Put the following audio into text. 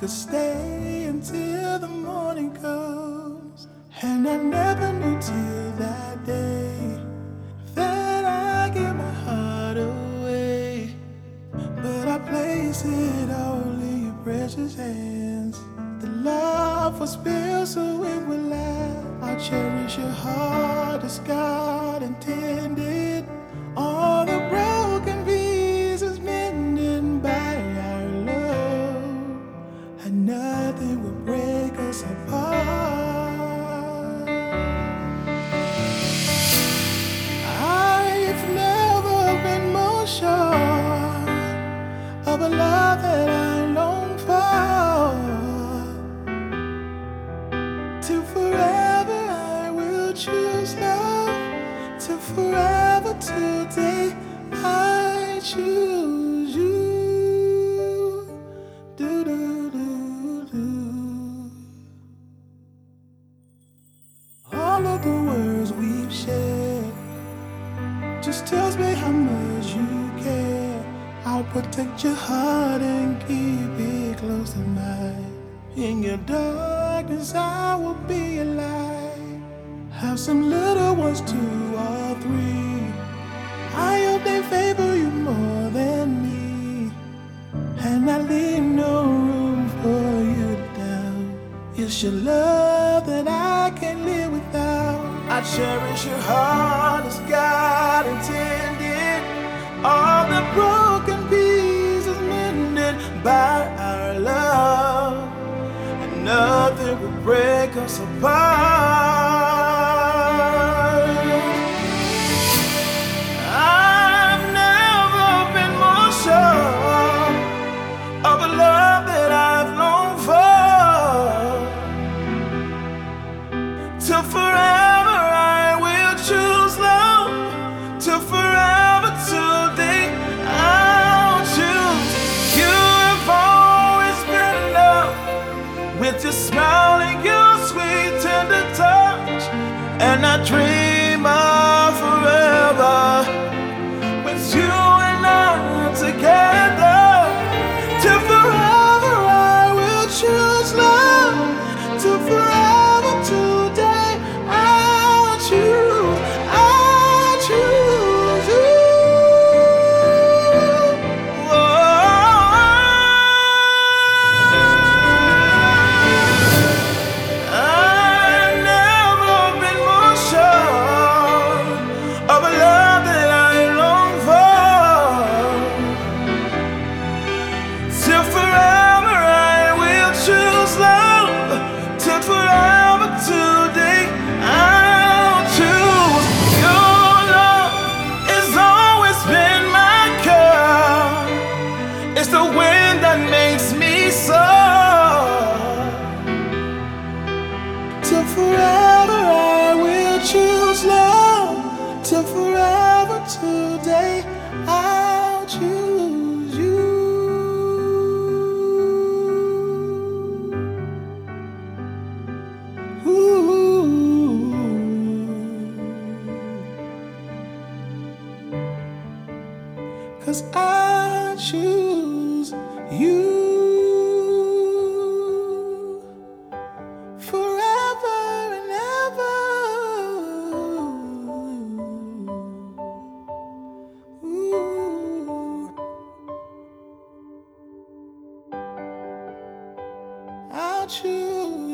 could stay until the morning comes. And I never knew till that day that I give my heart away. But I place it all in your precious hands. The love was built so it would last. I'll cherish your heart as God intended. All the broken pieces mended by our love, and nothing will break us apart. I've never been more sure of a love that I long for. Till forever I will choose love. Till forever today I choose you. Do do do do. All of the words we've shared just tells me how much you care. I'll protect your heart and keep it close to mine. In your darkness I will be a light. Have some little ones, 2 or 3. I hope they favor you more than me, and I leave no room for you to doubt. It's your love that I can't live without. I cherish your heart as God intended. All the broken pieces mended by our love, and nothing will break us apart. I've never been more sure of a love that I've longed for. Till forever I will choose love. Till forever today I'll choose you. Have always been enough, with your smile and your sweet tender touch. And I dream of forever with you and I together. Till forever I will choose love. Till forever today I'll choose you. I've never been more sure of a love that I long for. Till forever I will choose love. Till forever today I'll choose your love. It's always been my cure. It's the wind that makes me soar. Till forever I will choose love. Till forever today I'll choose you. Ooh. 'Cause I choose you. Forever and ever. Ooh. I'll choose.